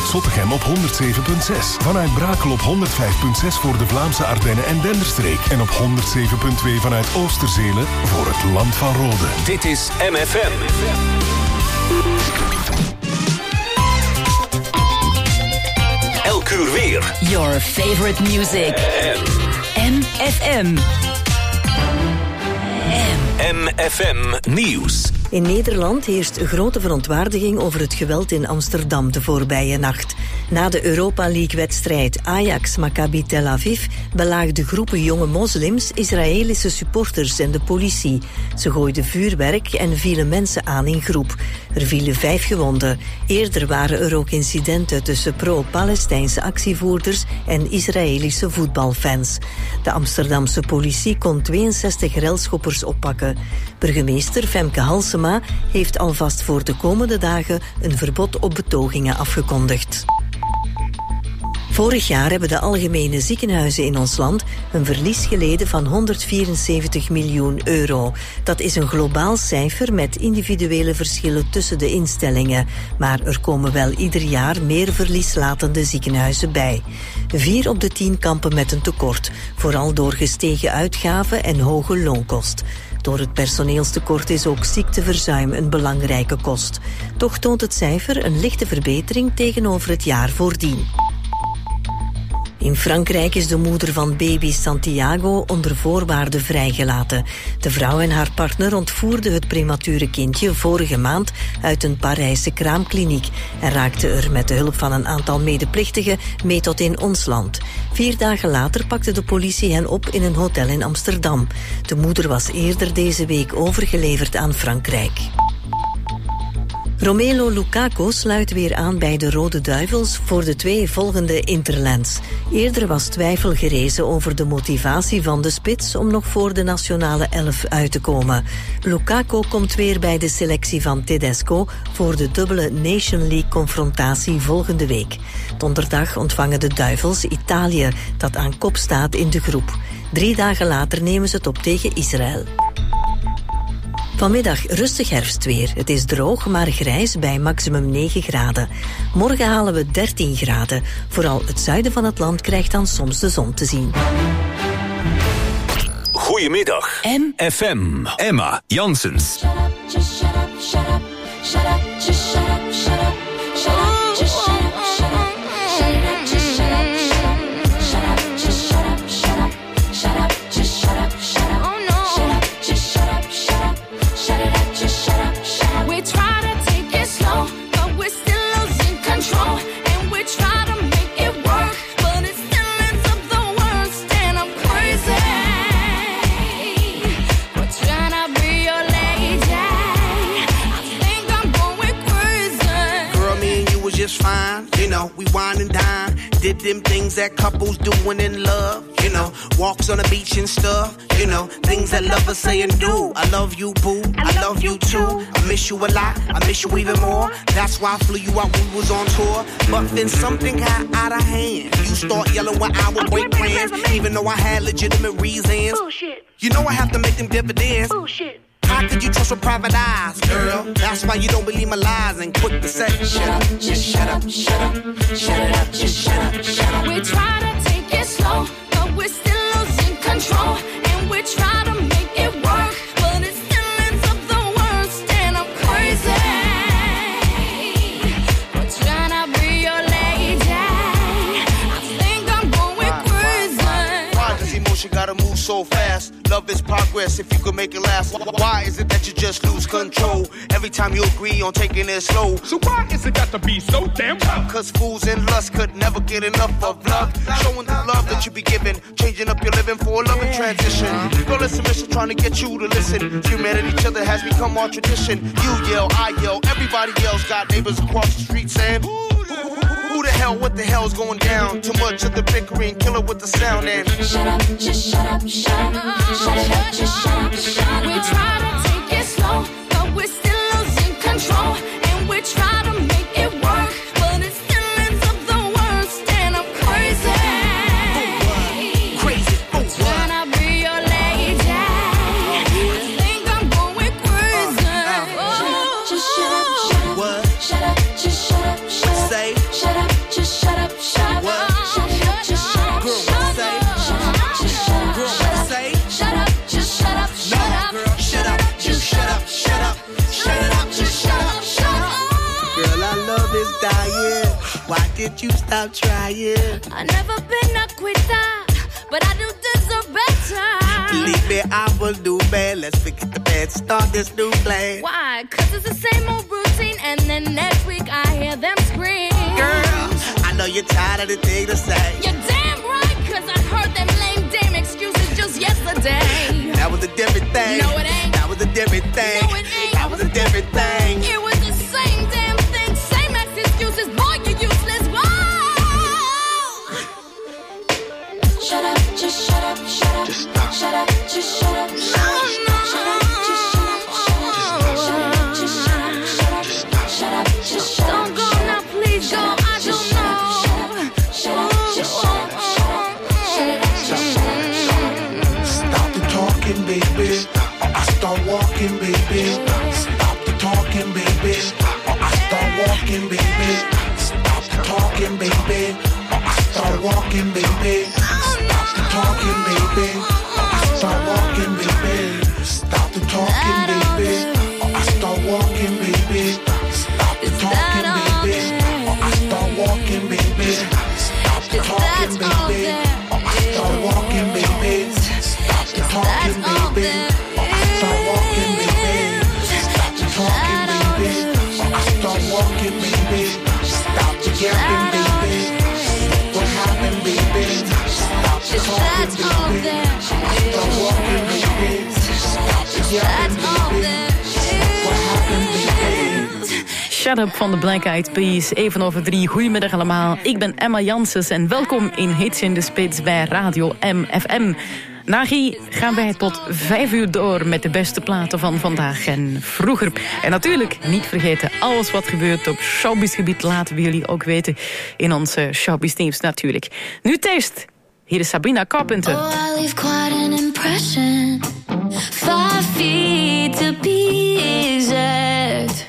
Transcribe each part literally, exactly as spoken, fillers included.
Zottegem op honderd zeven komma zes. Vanuit Brakel op honderd vijf komma zes voor de Vlaamse Ardennen en Denderstreek. En op honderd zeven komma twee vanuit Oosterzelen voor het Land van Rode. Dit is M F M. Elk uur weer. Your favorite music. M F M. M F M Nieuws. In Nederland heerst grote verontwaardiging over het geweld in Amsterdam de voorbije nacht. Na de Europa League-wedstrijd Ajax-Maccabi Tel Aviv belaagden groepen jonge moslims Israëlische supporters en de politie. Ze gooiden vuurwerk en vielen mensen aan in groep. Er vielen vijf gewonden. Eerder waren er ook incidenten tussen pro-Palestijnse actievoerders en Israëlische voetbalfans. De Amsterdamse politie kon tweeënzestig relschoppers oppakken. Burgemeester Femke Halsema heeft alvast voor de komende dagen een verbod op betogingen afgekondigd. Vorig jaar hebben de algemene ziekenhuizen in ons land een verlies geleden van honderdvierenzeventig miljoen euro. Dat is een globaal cijfer met individuele verschillen tussen de instellingen. Maar er komen wel ieder jaar meer verlieslatende ziekenhuizen bij. Vier op de tien kampen met een tekort, vooral door gestegen uitgaven en hoge loonkost. Door het personeelstekort is ook ziekteverzuim een belangrijke kost. Toch toont het cijfer een lichte verbetering tegenover het jaar voordien. In Frankrijk is de moeder van baby Santiago onder voorwaarden vrijgelaten. De vrouw en haar partner ontvoerden het premature kindje vorige maand uit een Parijse kraamkliniek en raakten er met de hulp van een aantal medeplichtigen mee tot in ons land. Vier dagen later pakte de politie hen op in een hotel in Amsterdam. De moeder was eerder deze week overgeleverd aan Frankrijk. Romelu Lukaku sluit weer aan bij de Rode Duivels voor de twee volgende Interlands. Eerder was twijfel gerezen over de motivatie van de spits om nog voor de nationale elf uit te komen. Lukaku komt weer bij de selectie van Tedesco voor de dubbele Nation League-confrontatie volgende week. Donderdag ontvangen de Duivels Italië, dat aan kop staat in de groep. Drie dagen later nemen ze het op tegen Israël. Vanmiddag rustig herfstweer. Het is droog, maar grijs bij maximum negen graden. Morgen halen we dertien graden. Vooral het zuiden van het land krijgt dan soms de zon te zien. Goedemiddag. M F M. Emma Janssens. Shut up, just shut up, shut up, shut up, just shut up, shut up, shut up, just shut up, shut up, shut up, just shut up, shut up, just shut up, shut up, shut up, just shut up, shut up, oh no, shut up, just shut up, shut up, shut it up, just shut up, shut up. We try to take it slow, but we're still losing control, and we try to make it work, but it still ends up the worst, and I'm crazy. We're trying to be your lady. I think I'm going crazy. Girl, me and you was just fine. You know, we wine and dine. Did them things that couples do when in love. You know, walks on the beach and stuff. You know, things that lovers say and do. I love you, boo. I, I love you too. I miss you a lot. I miss you even more. That's why I flew you out when we was on tour. But then something got out of hand. You start yelling when I would break plans, even though I had legitimate reasons. Bullshit. You know I have to make them dividends. Bullshit. How could you trust with private eyes, girl? That's why you don't believe my lies and quick to say, shut up, just shut up, shut up, shut it up, just shut up, shut up. We try to take it slow, but we're still losing control, and we try to make it work, but it still ends up the worst, and I'm crazy. We're trying to be your lady. I think I'm going crazy. Why does emotion gotta move so fast? Love is progress if you could make it last. Why is it that you just lose control every time you agree on taking it slow? So why is it got to be so damn tough? Cause fools in lust could never get enough of love. Showing the love that you be giving, changing up your living for a loving transition. Girl, it's a mission trying to get you to listen. Humanity, each other has become our tradition. You yell, I yell, everybody yells. Got neighbors across the street saying, who the hell, what the hell's going down? Too much of the bickering, killer with the sound and Shut up, just shut up, shut up, shut it up, just shut up, shut up. We try to take it slow, but we're still losing control, and we try to make it work, but it still ends up the worst, and I'm crazy. crazy. Oh, Trying to be your lady. I think I'm going crazy. Oh, just shut up, shut up, What? shut up, just shut up, shut up, Say, shut up, Why did you stop trying? I never been a quitter, but I do deserve better. Believe me, I will do bad. Let's forget the bad, start this new plan. Why? Cause it's the same old routine, and then next week I hear them scream. Girl, I know you're tired of the thing to say. You're damn right, cause I heard them lame damn excuses just yesterday. That was a different thing. No, it ain't. That was a different thing. No, it ain't. That was a different thing. It was the same damn thing, same as excuses. Boy, you useless. Whoa! Shut up, just shut up, shut up. Just stop. Shut up, just shut up. No, no. Shut up, just shut up, shut up. Shut up, just shut up, shut up. Shut up, just shut up. Don't go now, please go. I don't know. Shut up, just shut up, shut up. Shut up, just shut up, shut up. Stop the talking, baby. Or I start walking, baby. Stop the talking, baby. Or I start walking, baby. Stop the talking, baby. Or I start walking, baby. Stop the talking, baby. Or I start walking, baby. Stop the talking, baby. Or I start walking, baby. Stop the talking, baby. Or I start walking, baby. Stop the talking, baby. Or I start walking, baby. Stop the talking, baby. Or I start walking, baby. Stop the talking, baby. Or I start walking, baby. Stop the yapping, baby. What happened, baby? Stop the talking, baby. Or I start walking, baby. Stop the yapping, baby. What happened, baby? Shut Up van de Black Eyed Peas, even over drie. Goedemiddag allemaal, ik ben Emma Janssens en welkom in Hits in de Spits bij Radio M F M. Na Guy gaan wij tot vijf uur door met de beste platen van vandaag en vroeger. En natuurlijk, niet vergeten, alles wat gebeurt op showbizgebied laten we jullie ook weten in onze showbiz teams natuurlijk. Nu test, hier is Sabrina Carpenter. Oh, I leave quite an impression. Five feet to be exact.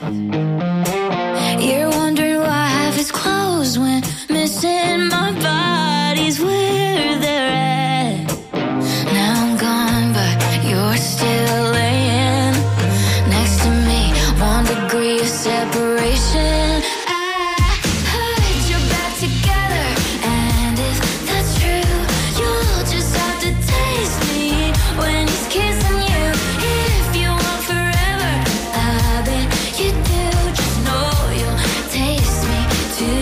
You're wondering why half is closed when missing my body's where they're at. Now I'm gone, but you're still laying next to me. One degree of separation. I heard you're back together, and if that's true, you'll just have to taste me when he's kissing you. If you want forever, I bet you do. Just know you'll taste me too.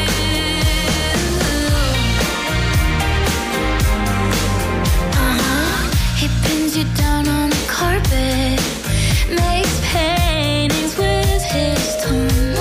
Uh-huh. He pins you down on the carpet, makes paintings with his tongue.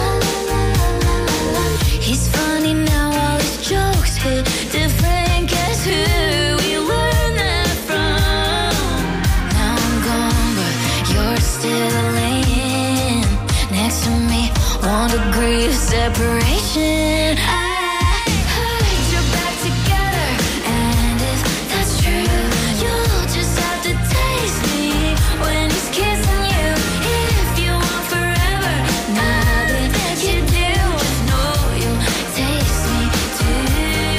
He's funny now, all his jokes hit different. Guess who we learned that from? Now I'm gone, but you're still laying next to me. One degree of separation. I heard you're back together, and if that's true, you'll just have to taste me when he's kissing you. If you want forever, now that you do, just know you'll taste me too.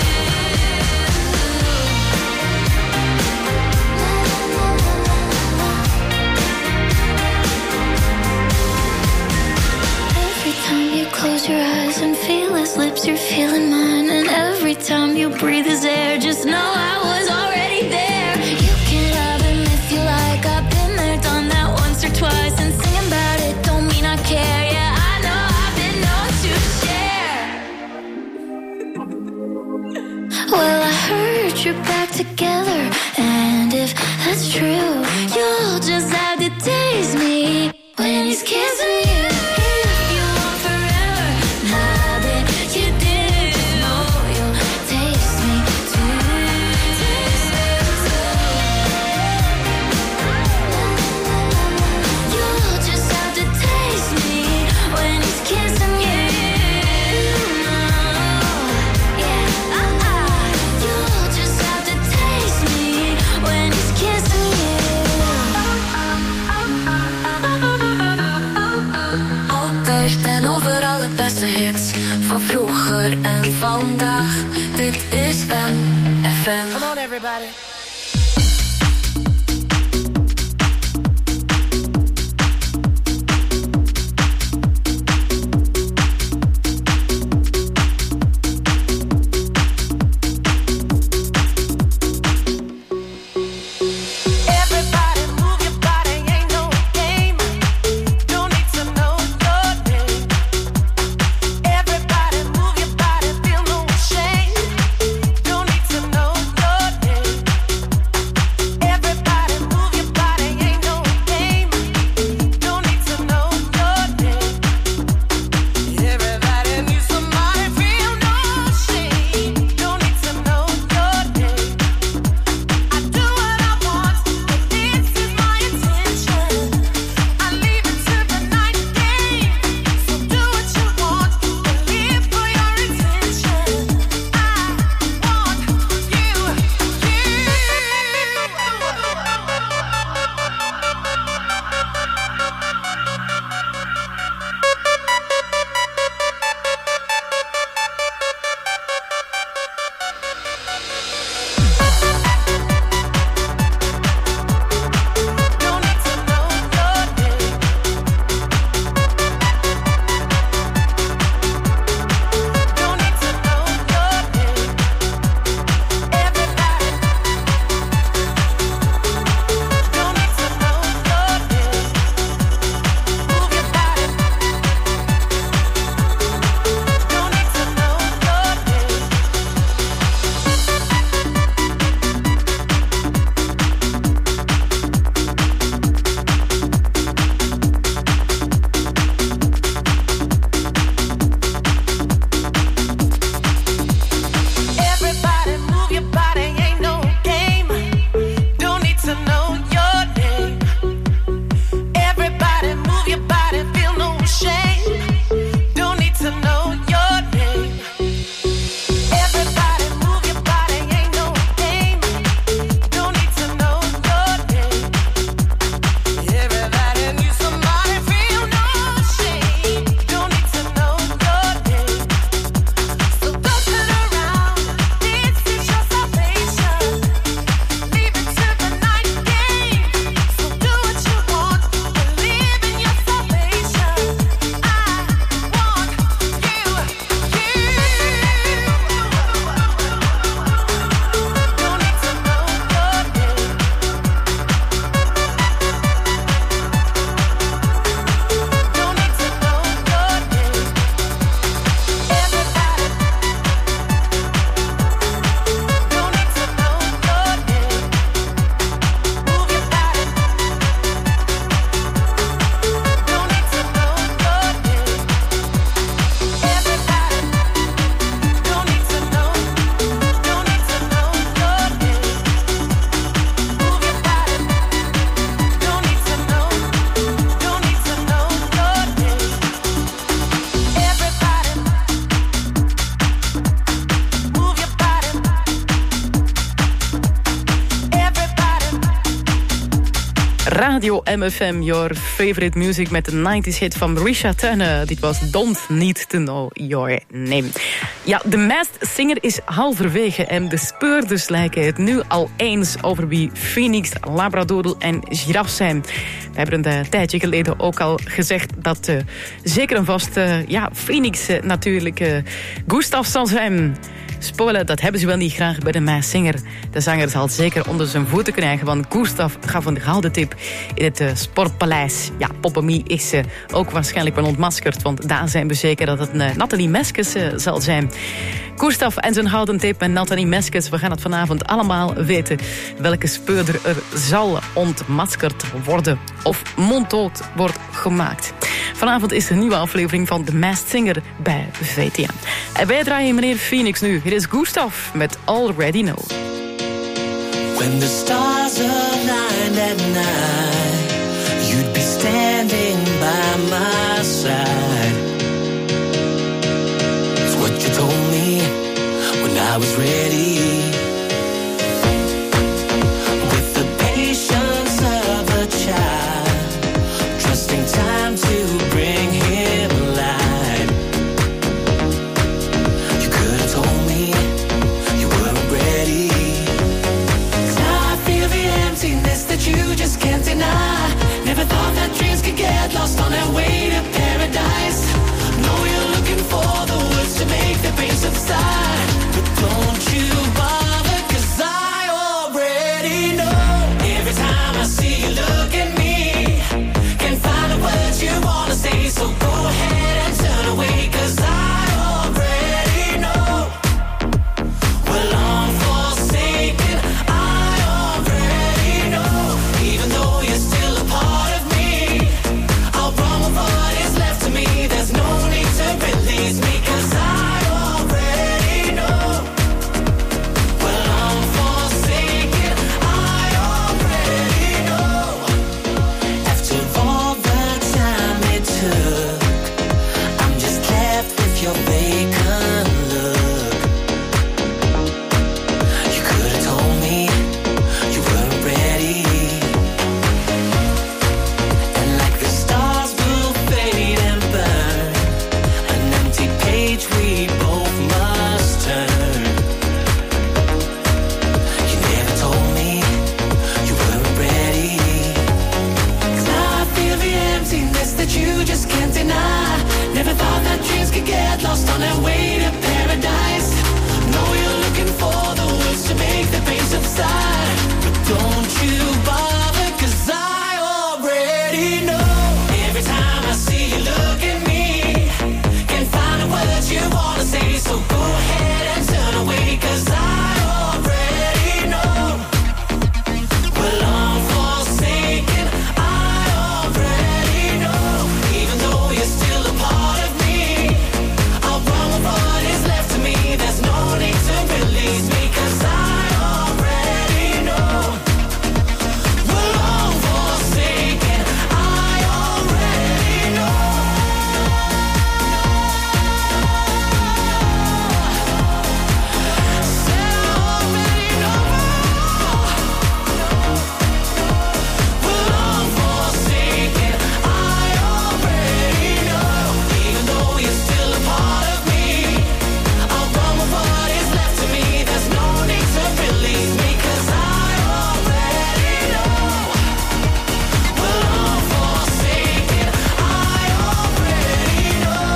Every time you close your eyes and feel his lips, you're feeling mine. And every time you breathe his air, just know I was already there. You can have him if you like. I've been there, done that once or twice. And singing about it don't mean I care. Yeah, I know I've been known to share. Well, I heard you're back together, and if that's true, you'll just have to taste me when he's kissing you. If you want forever, now that you do, know you'll taste me too. You'll just have to taste me when he's kissing you. Yeah, uh-uh. You'll just have to taste me when he's kissing you. Altijd en overal het beste hits van vroeger en vandaag. Dit is M F M. Come on everybody. Radio M F M, your favorite music met de nineties hit van Marisha Turner. Dit was Don't Need to Know Your Name. Ja, de Masked Singer is halverwege en de speurders lijken het nu al eens over wie Phoenix, Labradoodle en Giraffe zijn. We hebben een uh, tijdje geleden ook al gezegd dat uh, zeker en vast uh, ja, Phoenix uh, natuurlijk uh, Gustav zal zijn. Spoilen, dat hebben ze wel niet graag bij de Masked Singer. De zanger zal zeker onder zijn voeten krijgen, want Gustav gaf een gouden tip in het uh, Sportpaleis. Ja, Poppemie is uh, ook waarschijnlijk wel ontmaskerd, want daar zijn we zeker dat het uh, Nathalie Meskes uh, zal zijn. Gustav en zijn gouden tip met Nathalie Meskes, we gaan het vanavond allemaal weten welke speurder er zal ontmaskerd worden of monddood wordt gemaakt. Vanavond is er een nieuwe aflevering van The Masked Singer bij V T M. En wij draaien meneer Phoenix nu. Hier is Gustav met Already Know. When the stars aligned at night, you'd be standing by my side. It's what you told me when I was ready. With the patience of a child, trusting time to bring him light. You could have told me you weren't ready. 'Cause now I feel the emptiness that you just can't deny. Never thought that dreams could get lost on their way to paradise. Know you're looking for the words to make the pain subside, but don't you bother, 'cause I already know. Every time I see you look at me, can't find the words you wanna say, so go ahead and turn away, 'cause I already know. Well, I'm forsaken, I already know. Even though you're still a part of me, I'll run with what is left of me. There's no need to release me, 'cause I already know. Well, I'm forsaken, I already know. After all the time it took, I'm just left with your vacant look. You could have told me you weren't ready. And like the stars will fade and burn, an empty page we both must turn. You never told me you weren't ready. 'Cause now I feel the emptiness that you just can't deny. Never thought that dreams could get lost on their way to paradise. Know you're looking for the words to make the pain subside, but don't you bother, 'cause I already know. Every time I see you look at me, can't find the words you wanna say, so go ahead and turn away, 'cause I already know. Well, I'm forsaken, I already know. Even though you're still a part of me, I'll run with what is left of me. There's no need to release me, 'cause I already know. Well, I'm forsaken, I already know. Said I already know. Well, I'm forsaken, I already know. Even though you're still a part of me, I'll run with what is left of me. There's no need to release me, 'cause I already know. Well, I'm forsaken, I already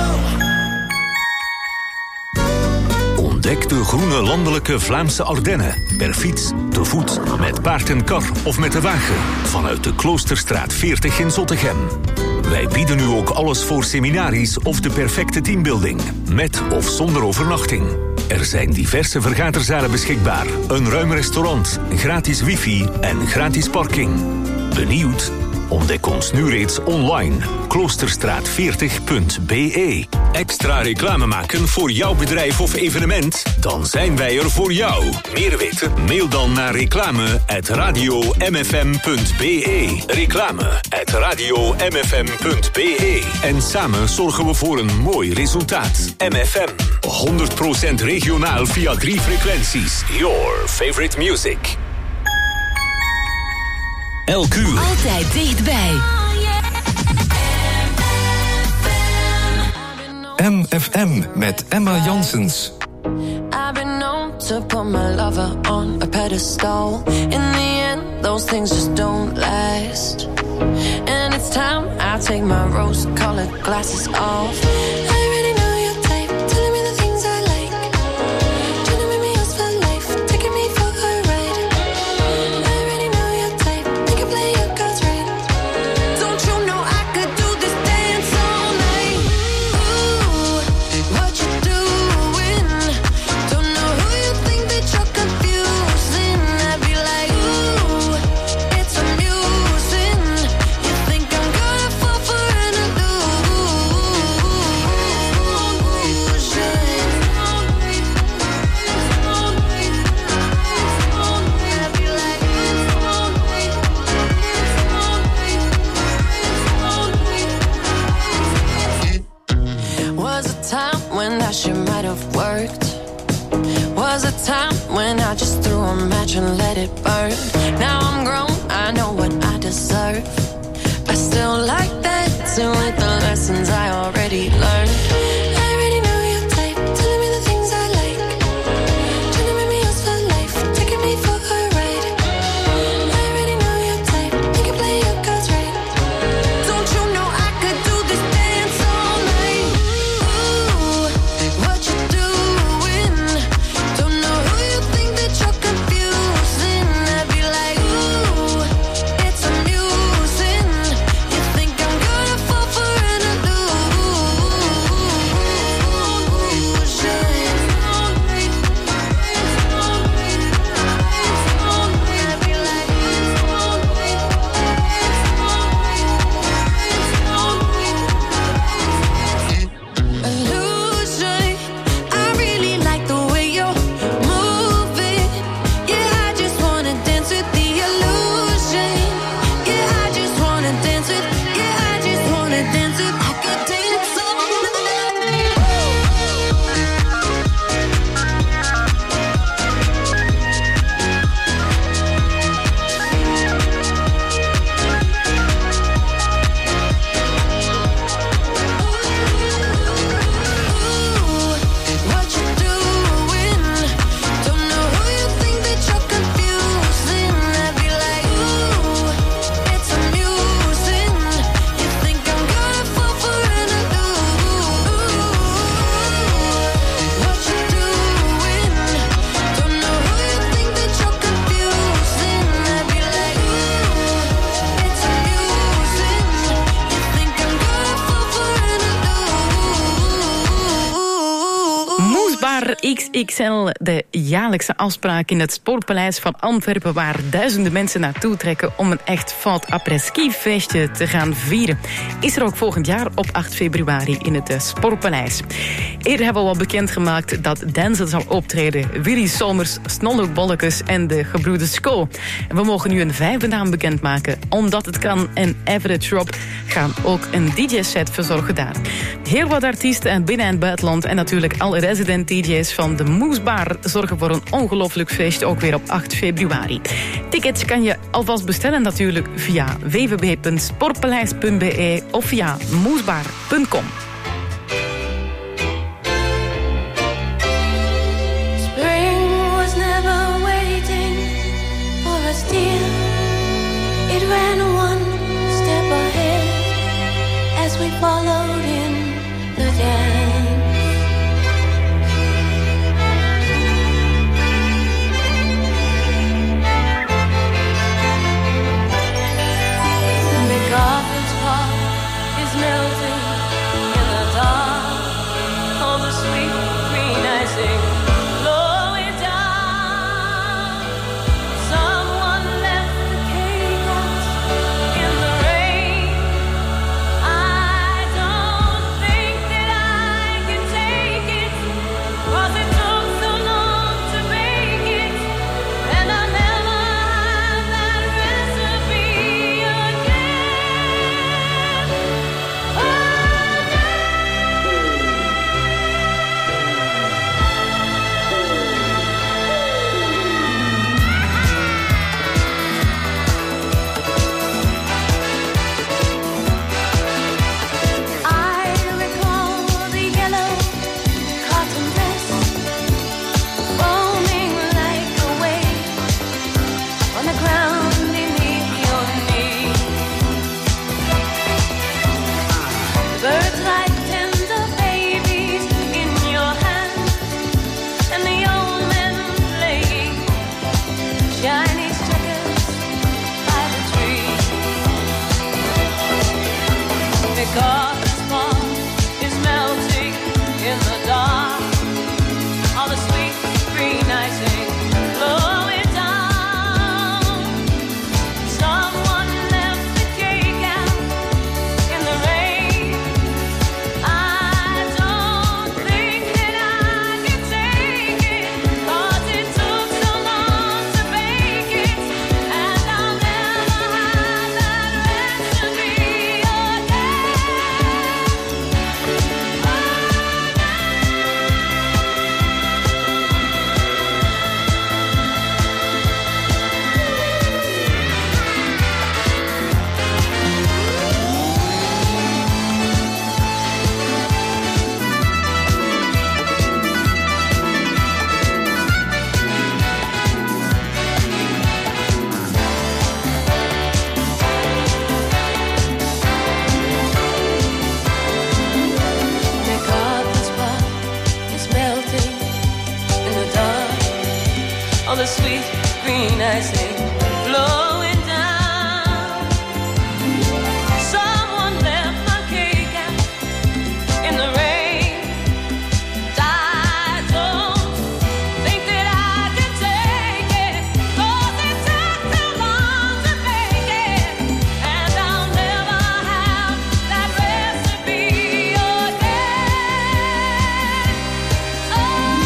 know. Ontdek de groene landelijke Vlaamse Ardennen. Per fiets, te voet, met paard en kar of met de wagen. Vanuit de Kloosterstraat veertig in Zottegem. Wij bieden nu ook alles voor seminaries of de perfecte teambuilding. Met of zonder overnachting. Er zijn diverse vergaderzalen beschikbaar. Een ruim restaurant, gratis wifi en gratis parking. Benieuwd? Ontdek ons nu reeds online. kloosterstraat veertig punt b e. Extra reclame maken voor jouw bedrijf of evenement? Dan zijn wij er voor jou. Meer weten? Mail dan naar reclame at radio m f m punt b e. Reclame at radio m f m punt b e. En samen zorgen we voor een mooi resultaat. M F M. honderd procent regionaal via drie frequenties. Your favorite music. Elk uur. Altijd dichtbij. M F M met Emma Janssens. I've been known to put my lover on a pedestal. In the end, those things just don't last. And it's time I take my rose-colored glasses off. I already know your type, telling me the things I like. Trying to make me yours for life, taking me for a ride. I already know your type, you can play your cards right. Don't you know I could do this dance all night? Ooh, what you doing? Don't know who you think that you're confusing. I'd be like, ooh, it's amusing. You think I'm gonna fall for an illusion? I'd be like, was a time when that shit might have worked. Was a time when I just threw a match and let it burn. Now I'm grown, I know what I deserve. I still like dancing with the lessons I already learned. I already know your type, telling me the things I like. Trying to make me yours for life, taking me for a ride. I already know your type, you can play your cards right. Don't you know I could do this dance all night? Ooh, what you doing? Don't know who you think that you're confusing. I'd be like, ooh, it's amusing. You think I'm gonna fall for an illusion. I really like the way you're moving. Yeah, I just wanna dance with the illusion. Yeah, I just wanna dance with. Yeah, I just wanna dance with. I could dance all what you doing? Don't know who you think that you're confusing. I'd be like, ooh, it's amusing. You think I'm gonna fall for an illusion? What you doing? Don't know who you think that you're confusing. I'd be like, ooh, it's amusing. You think I'm gonna fall for an illusion? Moesbar X X L, de jaarlijkse afspraak in het Sportpaleis van Antwerpen, waar duizenden mensen naartoe trekken om een echt fout après-ski feestje te gaan vieren, is er ook volgend jaar op acht februari in het eh, Sportpaleis. Eerder hebben we al bekendgemaakt dat Denzel zal optreden, Willy Somers, Snolle Bollekes en de gebroeders Sko. En we mogen nu een vijfde naam bekendmaken, Omdat het kan en Everett Rob gaan ook een D J-set verzorgen daar. Heel wat artiesten binnen en buitenland en natuurlijk alle resident D J's van de Moesbar zorgen voor een ongelooflijk feest, ook weer op acht februari. Tickets kan je alvast bestellen natuurlijk via w w w punt sportpaleis punt b e of via moesbar punt com. Spring was never waiting for us, dear. It ran one step ahead as we followed in the dance. MacArthur's heart is melting in the the sweet green eyes lay flowing down. Someone left my cake out in the rain. I don't think that I can take it, 'cause it took too long to make it, and I'll never have that recipe again. Oh,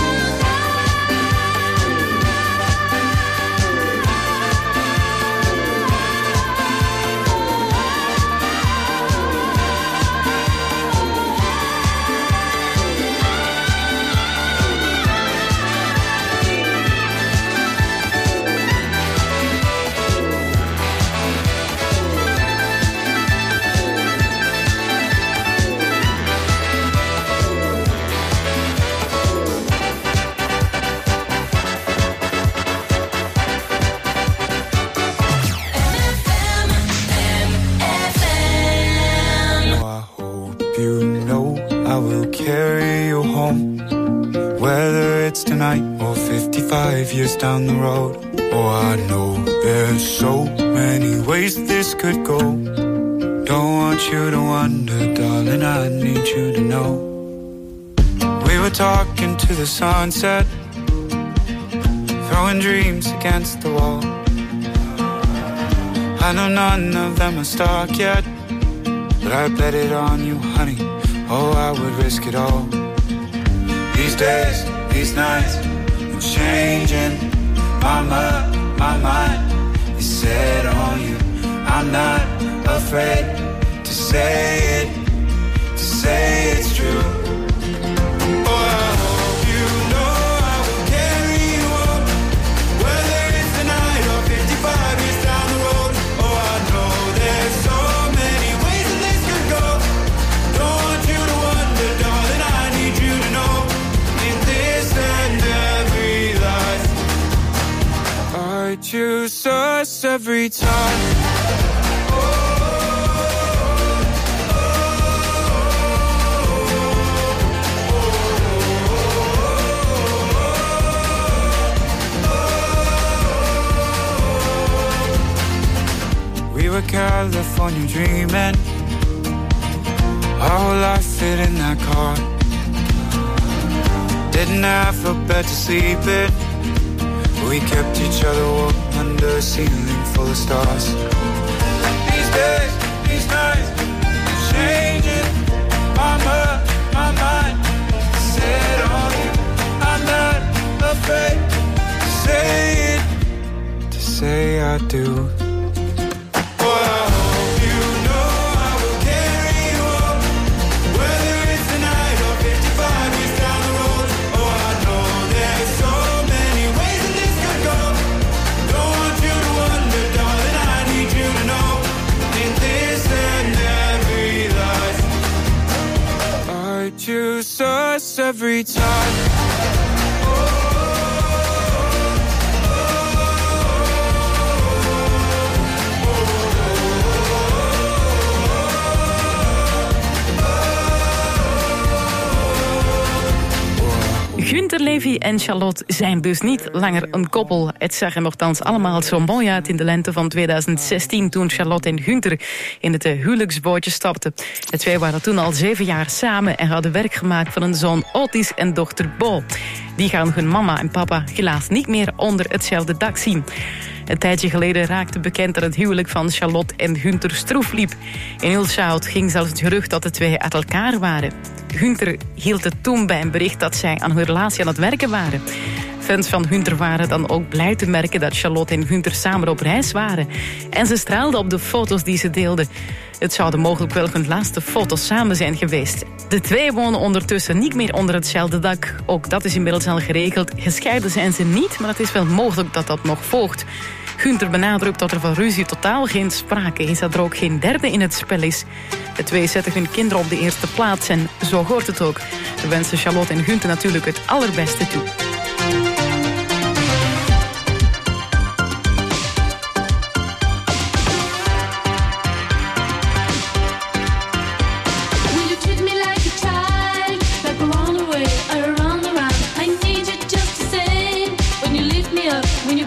you know I will carry you home, whether it's tonight or fifty-five years down the road. Oh, I know there's so many ways this could go. Don't want you to wonder, darling, I need you to know. We were talking to the sunset, throwing dreams against the wall. I know none of them are stuck yet, but I bet it on you, honey. Oh, I would risk it all. These days, these nights, I'm changing. Mama, my mind is set on you. I'm not afraid to say it, to say it's true. Oh, I hope you know I will carry you home, whether it's tonight or fifty-five years down the road. Oh, I know there's so many ways that this could go. Don't want you to wonder, darling, I need you to know. In this and every life, I choose us every time. We were California dreaming, our whole life fit in that car. Didn't have a bed to sleep in, we kept each other warm under a ceiling full of stars. These days, these nights, changing. Mama, my mind set on you. I'm not afraid to say it, to say I do. Choose us every time. Günter Levy en Charlotte zijn dus niet langer een koppel. Het zag er nogthans allemaal zo mooi uit in de lente van tweeduizend zestien... toen Charlotte en Günter in het huwelijksbootje stapten. De twee waren toen al zeven jaar samen en hadden werk gemaakt van een zoon Otis en dochter Bo. Die gaan hun mama en papa helaas niet meer onder hetzelfde dak zien. Een tijdje geleden raakte bekend dat het huwelijk van Charlotte en Günter stroef liep. In Hulshout ging zelfs het gerucht dat de twee uit elkaar waren. Günter hield het toen bij een bericht dat zij aan hun relatie aan het werken waren. Fans van Günter waren dan ook blij te merken dat Charlotte en Günter samen op reis waren. En ze straalden op de foto's die ze deelden. Het zouden mogelijk wel hun laatste foto's samen zijn geweest. De twee wonen ondertussen niet meer onder hetzelfde dak. Ook dat is inmiddels al geregeld. Gescheiden zijn ze niet, maar het is wel mogelijk dat dat nog volgt. Günter benadrukt dat er van ruzie totaal geen sprake is, dat er ook geen derde in het spel is. De twee zetten hun kinderen op de eerste plaats en zo hoort het ook. We wensen Charlotte en Günter natuurlijk het allerbeste toe. When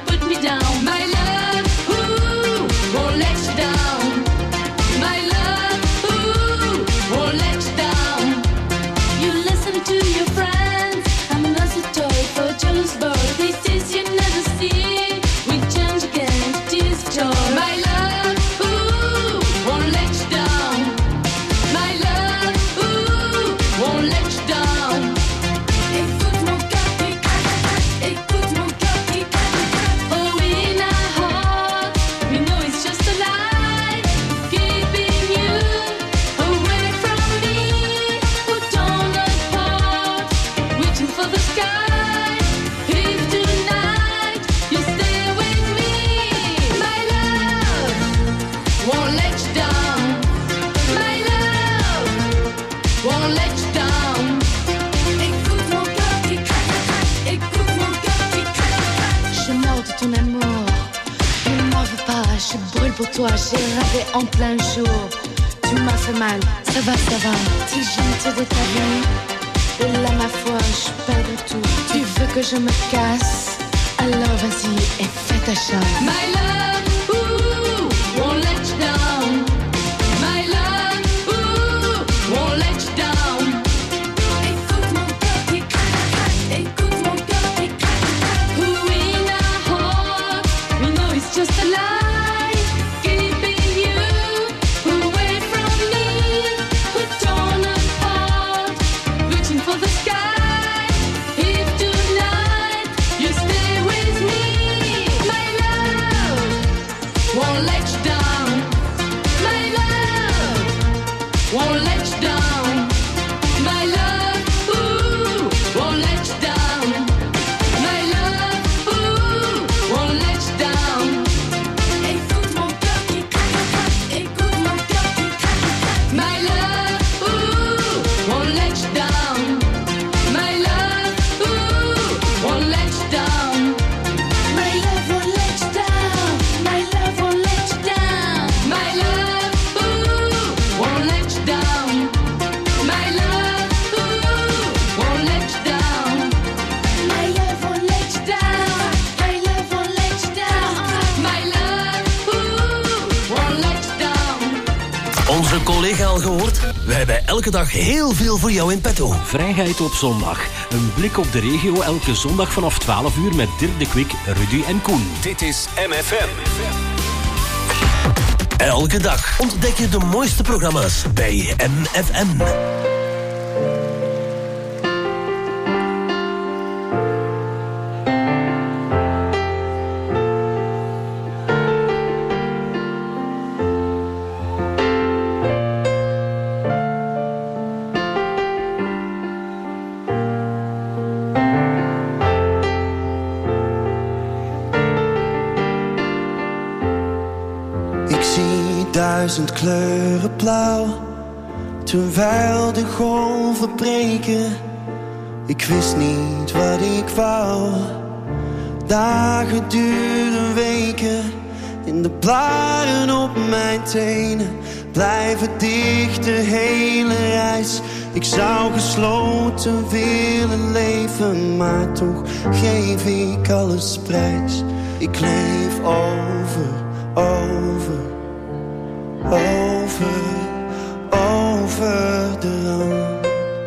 toi, j'ai rêvé en plein jour. Tu m'as fait mal, ça va, ça va. Si je ne te de ta vie, et là ma foi, je perds de tout. Tu veux que je me casse, alors vas-y et fais ta chance. My love, ooh, won't let you down. My love, ooh, won't let you down. Écoute mon cœur qui craque, craque, écoute mon cœur qui craque, craque. Who in our heart, we know it's just a lie. Onze collega al gehoord? Wij hebben elke dag heel veel voor jou in petto. Vrijheid op zondag. Een blik op de regio elke zondag vanaf twaalf uur met Dirk de Kwik, Rudy en Koen. Dit is M F M. Elke dag ontdek je de mooiste programma's bij M F M. Duizend kleuren blauw, terwijl de golven breken. Ik wist niet wat ik wou. Dagen duren weken, in de blaren op mijn tenen blijven dicht de hele reis. Ik zou gesloten willen leven, maar toch geef ik alles prijs. Ik leef over, over. Over, over de rand.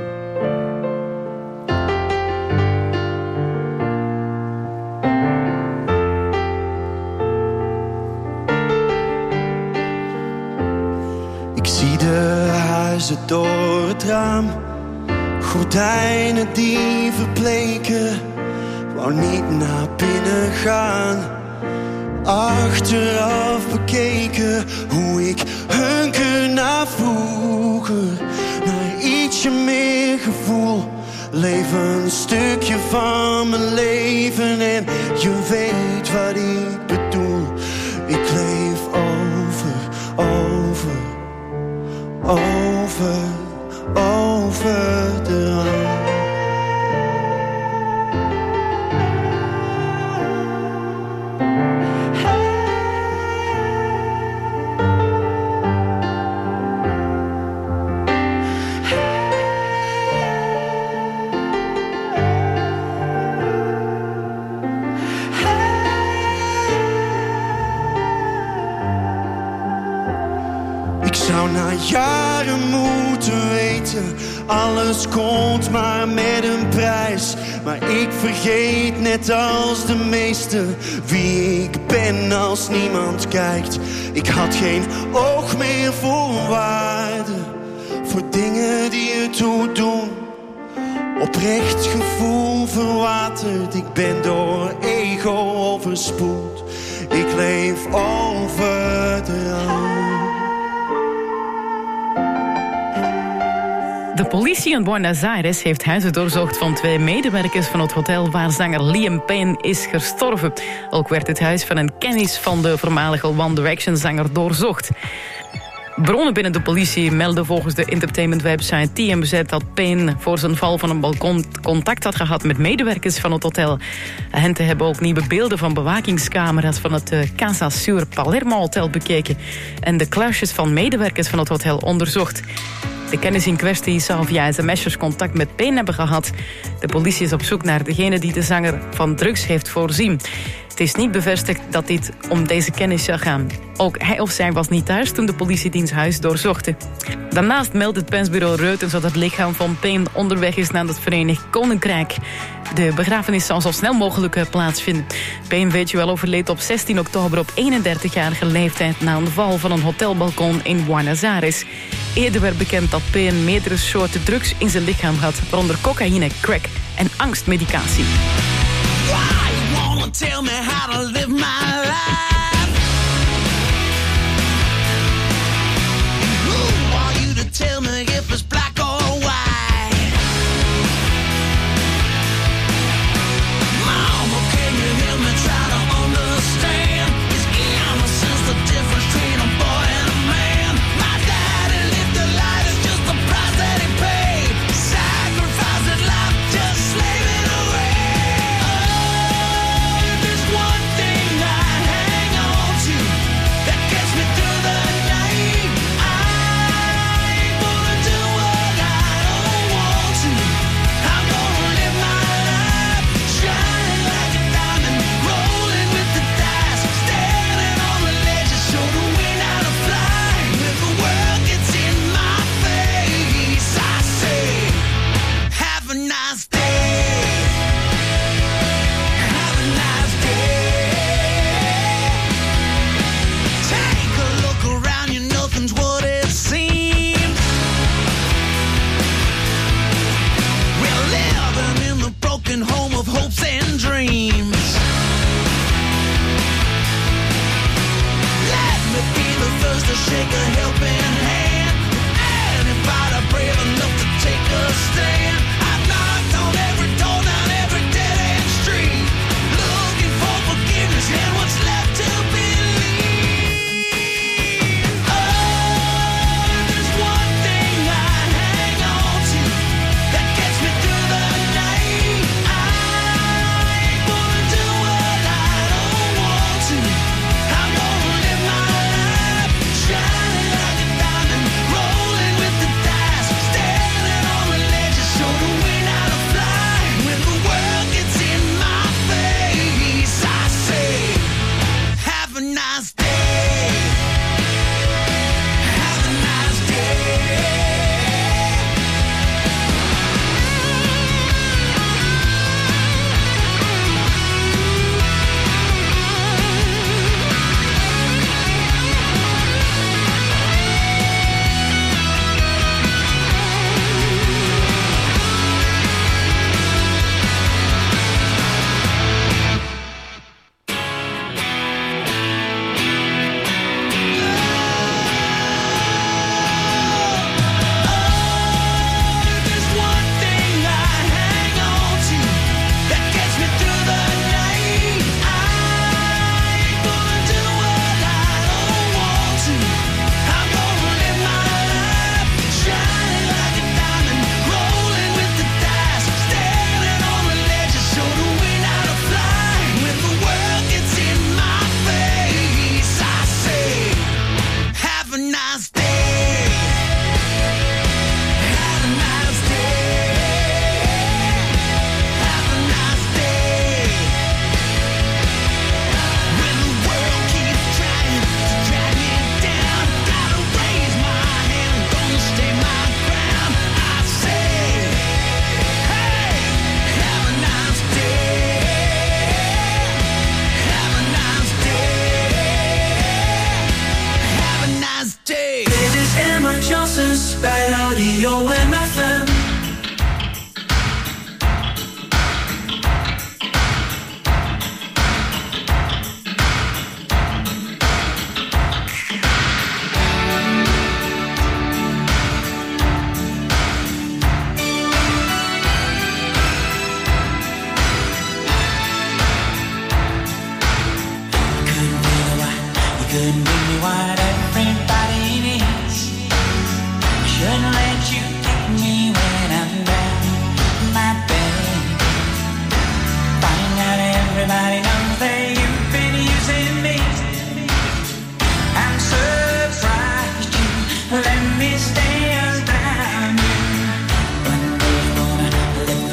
Ik zie de huizen door het raam, gordijnen die verbleken. Wou niet naar binnen gaan. Achteraf bekeken hoe ik hunker naar vroeger, naar ietsje meer gevoel. Leef een stukje van mijn leven en je weet wat ik bedoel. Ik leef over, over, over, over de rand. Na jaren moeten weten, alles komt maar met een prijs. Maar ik vergeet net als de meesten wie ik ben als niemand kijkt. Ik had geen oog meer voor waarde, voor dingen die ertoe doen. Oprecht gevoel verwaterd, ik ben door ego overspoeld. Ik leef over de rand. De politie in Buenos Aires heeft huizen doorzocht van twee medewerkers van het hotel waar zanger Liam Payne is gestorven. Ook werd het huis van een kennis van de voormalige One Direction zanger doorzocht. Bronnen binnen de politie melden volgens de entertainment-website T M Z dat Payne voor zijn val van een balkon contact had gehad met medewerkers van het hotel. Agenten hebben ook nieuwe beelden van bewakingscamera's van het Casa Sur Palermo Hotel bekeken en de kluisjes van medewerkers van het hotel onderzocht. De kennis in kwestie zou via sms'jes contact met Payne hebben gehad. De politie is op zoek naar degene die de zanger van drugs heeft voorzien. Het is niet bevestigd dat dit om deze kennis zou gaan. Ook hij of zij was niet thuis toen de politie diens huis doorzochten. Daarnaast meldt het persbureau Reuters dat het lichaam van Payne onderweg is naar het Verenigd Koninkrijk. De begrafenis zal zo snel mogelijk plaatsvinden. Payne, weet je wel, overleed op zestien oktober op eenendertigjarige leeftijd na een val van een hotelbalkon in Buenos Aires. Eerder werd bekend dat Payne meerdere soorten drugs in zijn lichaam had, waaronder cocaïne, crack en angstmedicatie. Tell me how to live my life. Who are you to tell me if it's black or white? Mama, can you hear me try to understand? Is innocence the difference between a boy and a man? My daddy lived a life, it's just the price that he paid. Sacrificed his life, just slaving away. One thing I hang on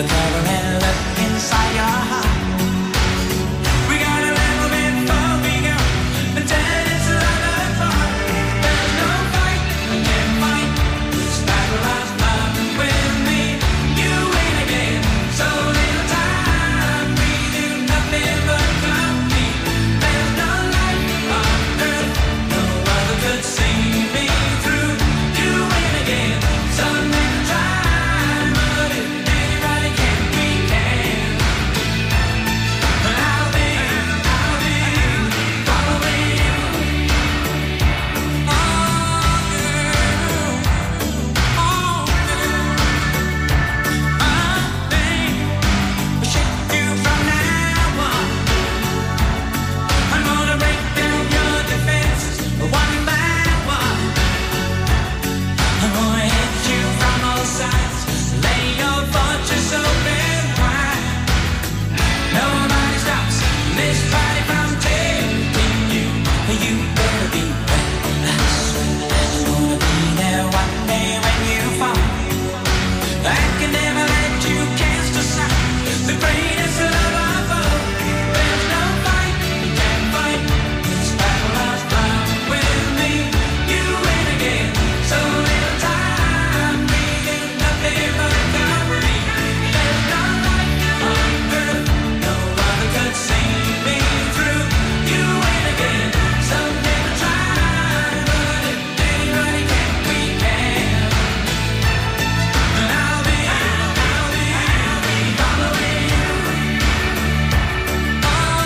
the cover and look inside your heart. We got a little bit before we go, and then it's another part. There's no fight, we can't fight. This battle of love with me, you win again. So little time, we do nothing but company. There's no life on earth, no other could see me through. You win again. So little time, but if anybody can, we can. And I'll be, I'll be following you. Oh, girl, oh, girl, I'll be shake you from now on. I'm gonna break down your defenses one by one. I'm gonna hit you from all sides, lay your fortress open wide. Nobody stops this body from taking you. You better be ready. I swear I'm gonna be there one day when you fall. I can never let you cast aside the greatest love of all. There's no fight, you can't fight this battle of love with me. You win again. So little time, we do nothing but company. There's no life on earth, no other could see me through. You win again. So little time, but if anybody can, we can. And I'll be, I'll be, I'll be following you. Oh,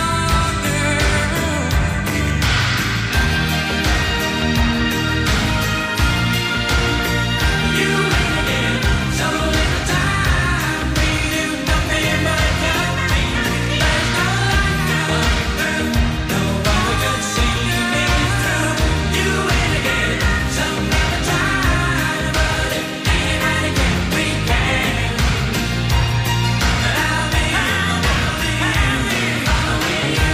girl. You win again. So little time, we do nothing but company. There's no life on earth, no other could see me through. You win again. So little time, but if anybody can, we can. And I'll be, I'll be, I'll be following you.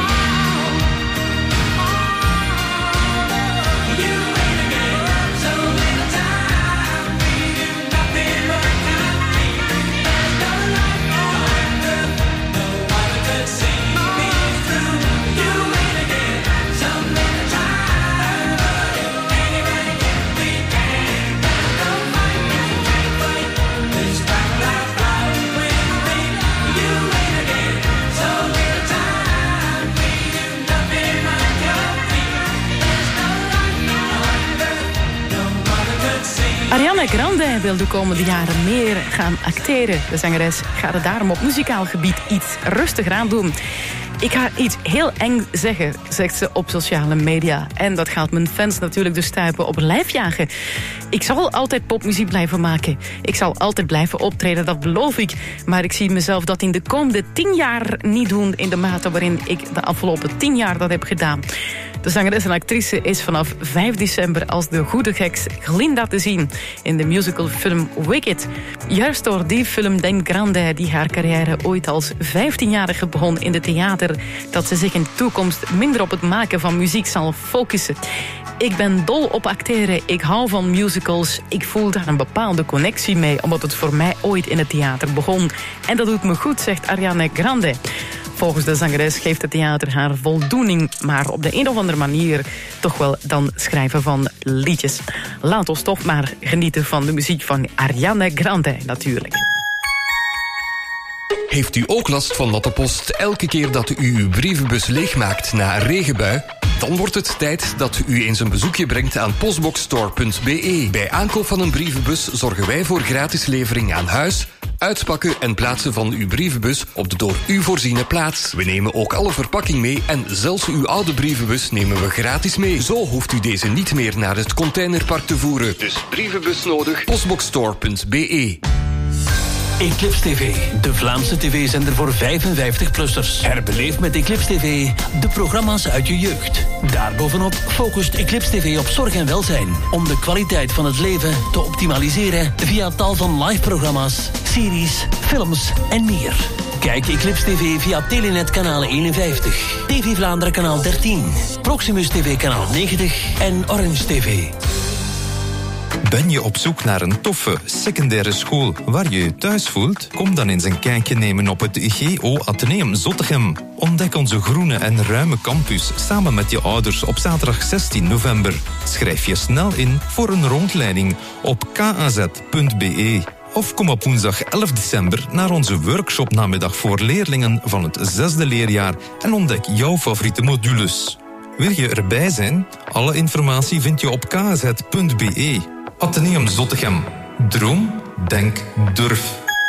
You win again. So little time, we do nothing but company. There's no life on earth, no other could see me through. You win again. So little time, but if anybody can, we can. There's no fight, we can't fight this battle of love with me. You win again. So little time, we do nothing but company. There's no life on earth, no other could see. Ariana Grande wil de komende jaren meer gaan acteren. De zangeres gaat het daarom op muzikaal gebied iets rustiger aan doen. Ik ga iets heel eng zeggen, zegt ze op sociale media. En dat gaat mijn fans natuurlijk de stuipen op lijf jagen. Ik zal altijd popmuziek blijven maken. Ik zal altijd blijven optreden, dat beloof ik. Maar ik zie mezelf dat in de komende tien jaar niet doen in de mate waarin ik de afgelopen tien jaar dat heb gedaan. De zangeres en actrice is vanaf vijf december als de goede geks Glinda te zien in de musicalfilm Wicked. Juist door die film denkt Grande, die haar carrière ooit als vijftienjarige begon in de theater, dat ze zich in de toekomst minder op het maken van muziek zal focussen. Ik ben dol op acteren, ik hou van musicals. Ik voel daar een bepaalde connectie mee, omdat het voor mij ooit in het theater begon. En dat doet me goed, zegt Ariana Grande. Volgens de zangeres geeft het theater haar voldoening, maar op de een of andere manier toch wel dan schrijven van liedjes. Laat ons toch maar genieten van de muziek van Ariana Grande natuurlijk. Heeft u ook last van natte post elke keer dat u uw brievenbus leegmaakt na een regenbui? Dan wordt het tijd dat u eens een bezoekje brengt aan postboxstore punt b e. Bij aankoop van een brievenbus zorgen wij voor gratis levering aan huis, uitpakken en plaatsen van uw brievenbus op de door u voorziene plaats. We nemen ook alle verpakking mee en zelfs uw oude brievenbus nemen we gratis mee. Zo hoeft u deze niet meer naar het containerpark te voeren. Dus brievenbus nodig, postboxstore punt b e. Eclipse T V, de Vlaamse tv-zender voor vijfenvijftig-plussers. Herbeleef met Eclipse T V de programma's uit je jeugd. Daarbovenop focust Eclipse T V op zorg en welzijn, om de kwaliteit van het leven te optimaliseren via tal van live-programma's, series, films en meer. Kijk Eclipse T V via Telenet kanaal eenenvijftig, T V Vlaanderen kanaal dertien, Proximus T V kanaal negentig en Orange T V. Ben je op zoek naar een toffe secundaire school waar je je thuis voelt? Kom dan eens een kijkje nemen op het G O Atheneum Zottegem. Ontdek onze groene en ruime campus samen met je ouders op zaterdag zestien november. Schrijf je snel in voor een rondleiding op k a z punt b e. Of kom op woensdag elf december naar onze workshopnamiddag voor leerlingen van het zesde leerjaar en ontdek jouw favoriete modules. Wil je erbij zijn? Alle informatie vind je op k a z punt b e. Atheneum Zottegem. Droom, denk, durf.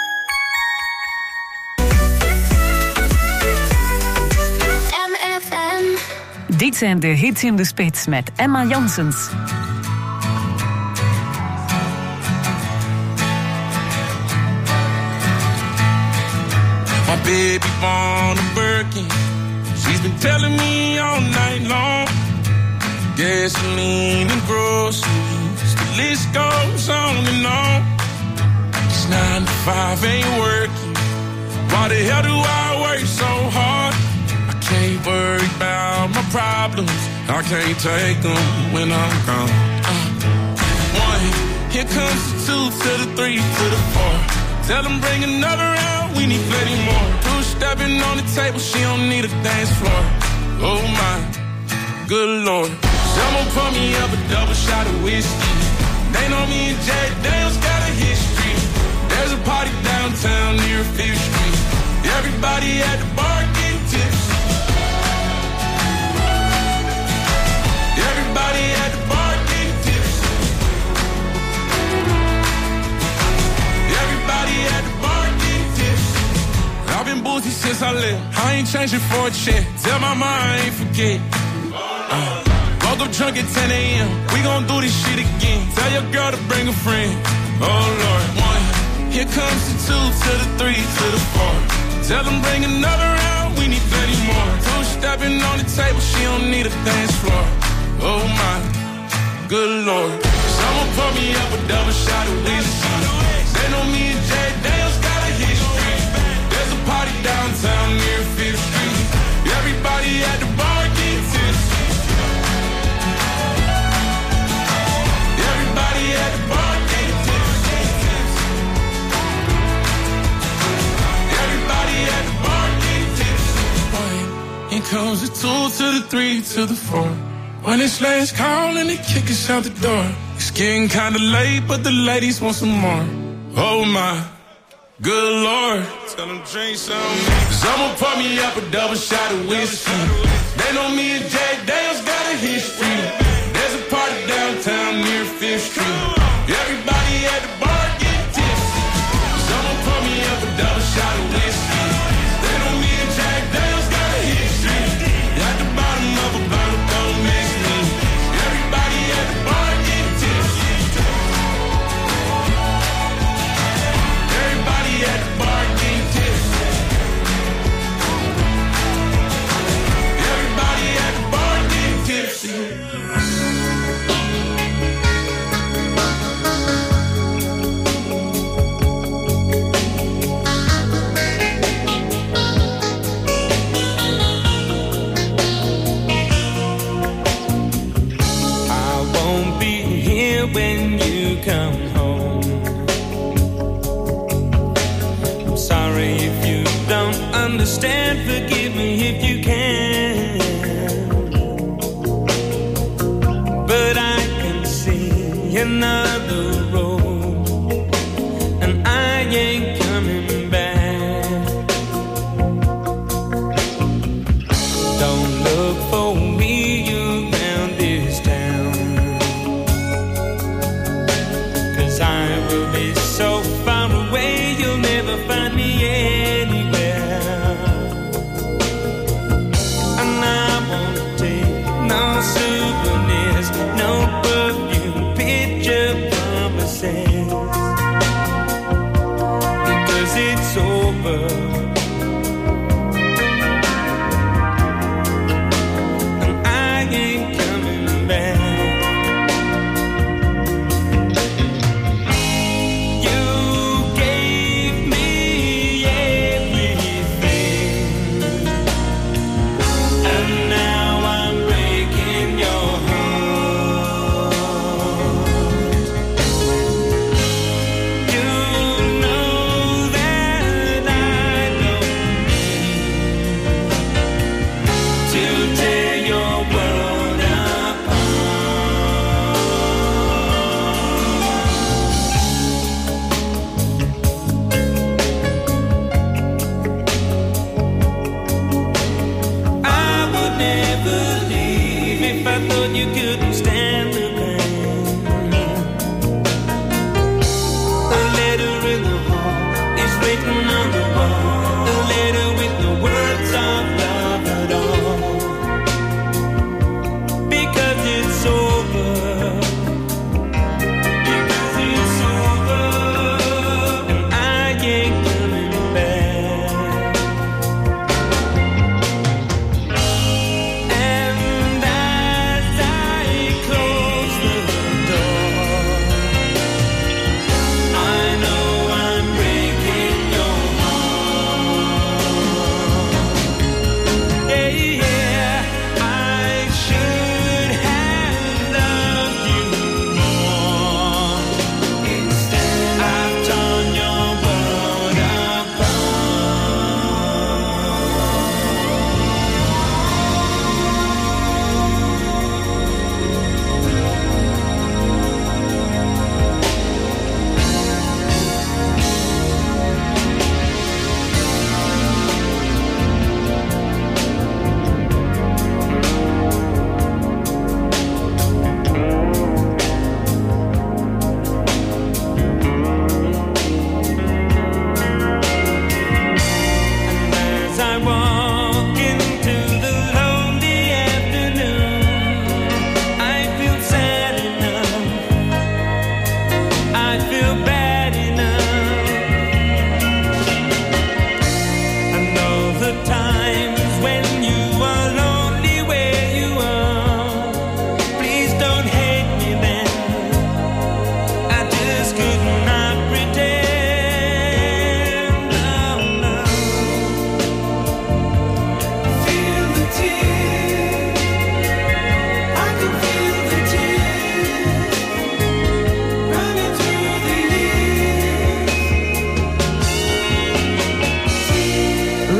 M F M. Dit zijn de hits in de spits met Emma Janssens. My baby born a Birkin. She's been telling me all night long. Gasoline and groceries, the list goes on and on. It's nine to five, ain't working. Why the hell do I work so hard? I can't worry about my problems. I can't take them when I'm gone. Uh, one, here comes the two to the three to the four. Tell them bring another round, we need plenty more. Two stepping on the table, she don't need a dance floor. Oh my, good Lord. Someone pour me up a double shot of whiskey. They know me and Jack Daniels got a history. There's a party downtown near Fifth Street. Everybody at the bar getting tipsy. Everybody at the bar getting tipsy. Everybody at the bar getting tipsy. I've been boozy since I left. I ain't changing for a check. Tell my mom I ain't forget. Uh. Woke up drunk at ten a.m. We gon' do this shit again. Tell your girl to bring a friend. Oh Lord. One, here comes the two to the three to the four. Tell them bring another round, we need plenty more. Two stepping on the table, she don't need a dance floor. Oh my, good Lord. Someone pour me up a double shot of whiskey. They know me and Jay Daniels got a history. There's a party downtown near Fifth Street. Everybody at the bar getting tipsy. Everybody at the bar getting tipsy. Everybody at the bar getting tipsy. Here comes the two to the three to the four. When it's last call and they kick us out the door. It's getting kinda late, but the ladies want some more. Oh my, good Lord. Tell them drink some. Someone pour me up a double shot of whiskey. They know me and Jack Daniels got a history. There's a party downtown near Fifth Street. Everybody at the bar get tipsy. Someone pour me up a double shot of whiskey. They know me and Jack Daniels got a history. At the bottom of a bottle, don't miss me. Everybody at the bar get tipsy. Everybody at the bar get tipsy. Everybody at the bar get tipsy. When you come home, I'm sorry if you don't understand. Forgive me if you can, but I can see another road, and I ain't coming back. Don't look for me around this town, I will be so far away, you'll never find me anywhere.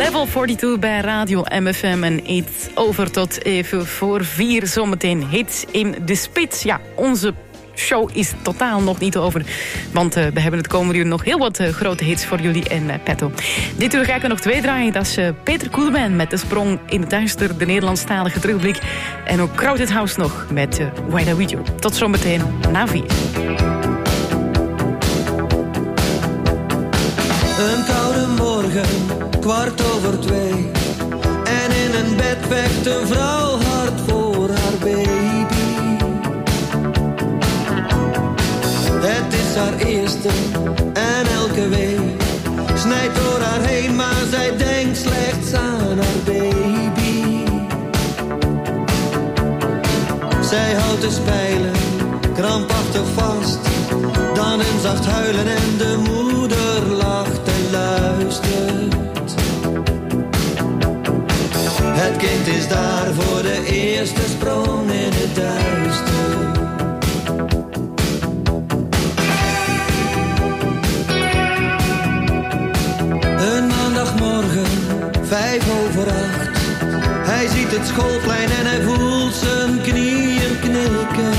Level tweeënveertig bij Radio M F M en iets over tot even voor vier. Zometeen hits in de spits. Ja, onze show is totaal nog niet over. Want uh, we hebben het komende uur nog heel wat uh, grote hits voor jullie en uh, petto. Dit uur ga ik er nog twee draaien. Dat is uh, Peter Koelman met De Sprong in het Duister, de Nederlandstalige terugblik. En ook Crowded House nog met uh, Why Do We Do. Tot zometeen na vier. Een koude morgen, kwart over twee. En in een bed vecht een vrouw hard voor haar baby. Het is haar eerste en elke week snijdt door haar heen, maar zij denkt slechts aan haar baby. Zij houdt de spijlen krampachtig vast, dan een zacht huilen en de moeder lacht en luistert. Het kind is daar voor de eerste sprong in het duister. Een maandagmorgen, vijf over acht. Hij ziet het schoolplein en hij voelt zijn knieën knikken.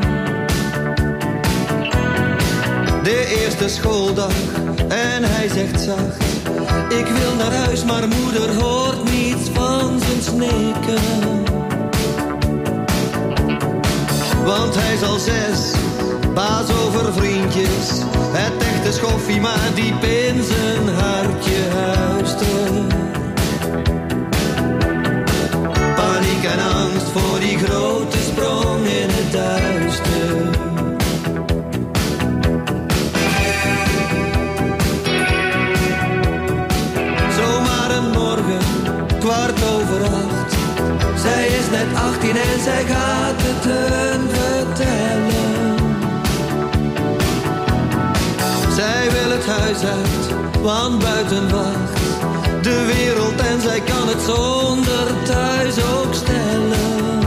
De eerste schooldag en hij zegt zacht: ik wil naar huis, maar moeder hoort niets van zijn snikken. Want hij is al zes, baas over vriendjes. Het echte schoffie, maar diep in zijn hartje huist er. Paniek en angst voor die grote sprong in het duister. Zomaar een morgen, kwart over acht. Zij is net achttien en zij gaat het hun vertellen. Zij wil het huis uit, want buiten wacht de wereld en zij kan het zonder thuis ook stellen.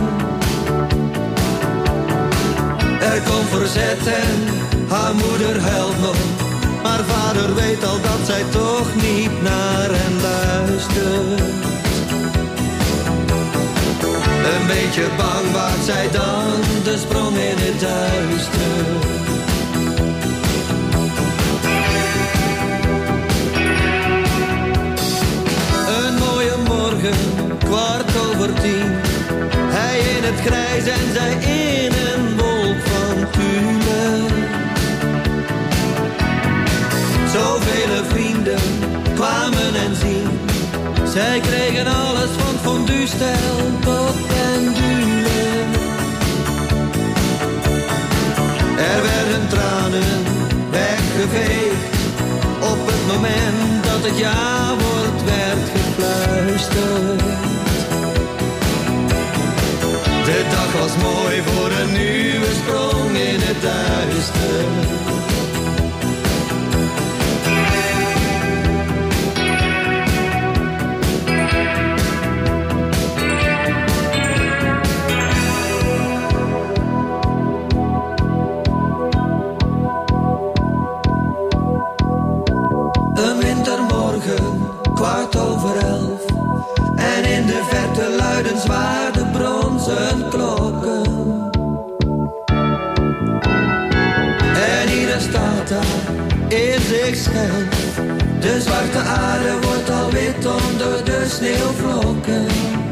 Er komt verzet en haar moeder huilt nog, maar vader weet al dat zij toch niet naar hen luistert. Een beetje bang waagt zij dan de sprong in het duister. Een mooie morgen, kwart over tien. Hij in het grijs en zij in een wolk van tulle. Zoveel vrienden kwamen en zien. Zij kregen alles van fondue-stijl tot pendule. Er werden tranen weggeveegd. Op het moment dat het ja-woord werd gefluisterd. De dag was mooi voor een nieuwe sprong in het duister. Kwart over elf. En in de verte luiden zwaar de bronzen klokken. En ieder staat daar in zichzelf. De zwarte aarde wordt al wit onder de sneeuwvlokken.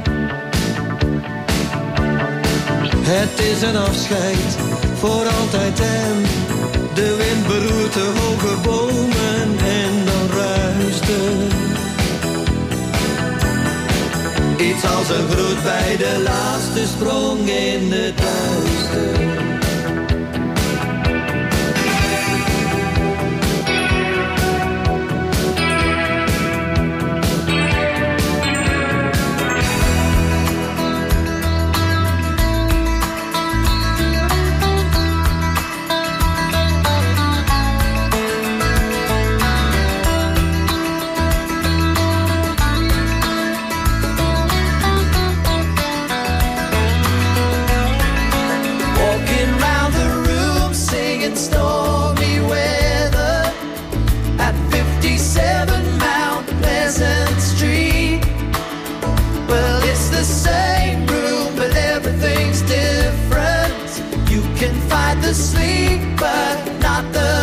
Het is een afscheid voor altijd en de wind beroert de hoge bomen en dan ruist het. Iets als een groet bij de laatste sprong in het duister. to sleep, but not the